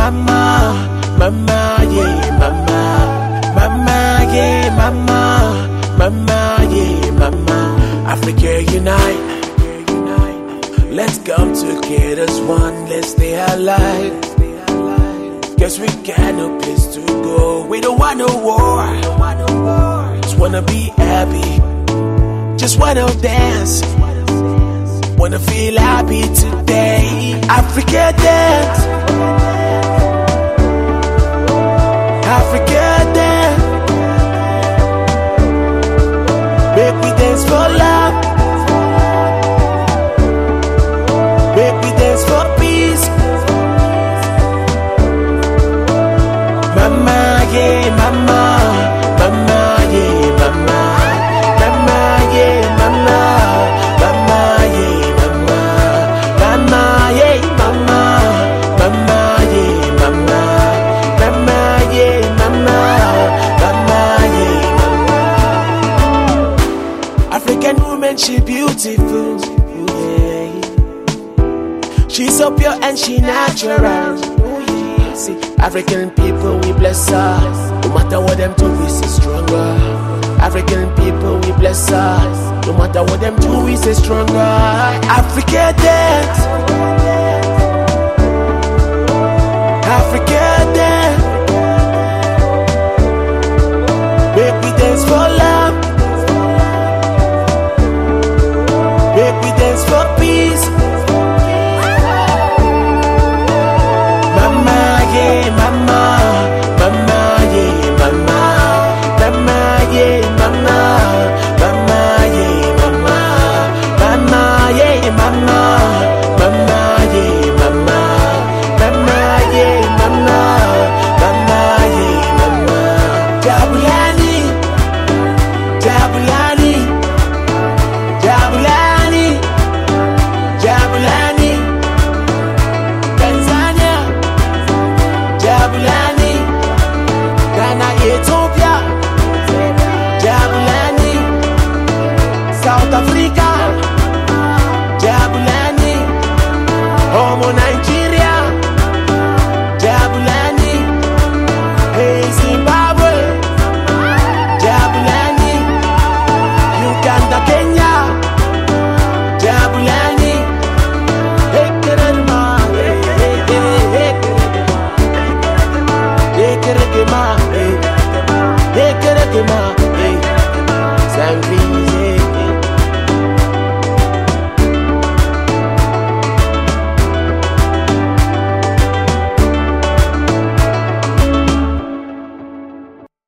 mama, mama, yeah, mama, mama, yeah, mama, mama, yeah, mama. Africa unite. Let's come together as one, let's stay alive. Guess we got no place to go. We don't want no war. Just wanna be happy. Just wanna dance. Wanna feel happy today. Africa dance. Africa dance. Make me dance for love. Make me dance for peace. Mama, yeah, mama. Mama, yeah, mama. Mama, yeah, mama. Mama, yeah, mama. Mama, yeah, mama. Mama, yeah, mama. Mama, yeah, mama. Mama, yeah, mama. African woman, she beautiful. She's so pure and she natural. See, African people, we bless her. No matter what them do, we stay stronger. African people, we bless her. No matter what them do, we stay stronger. Africa dance. Africa dance.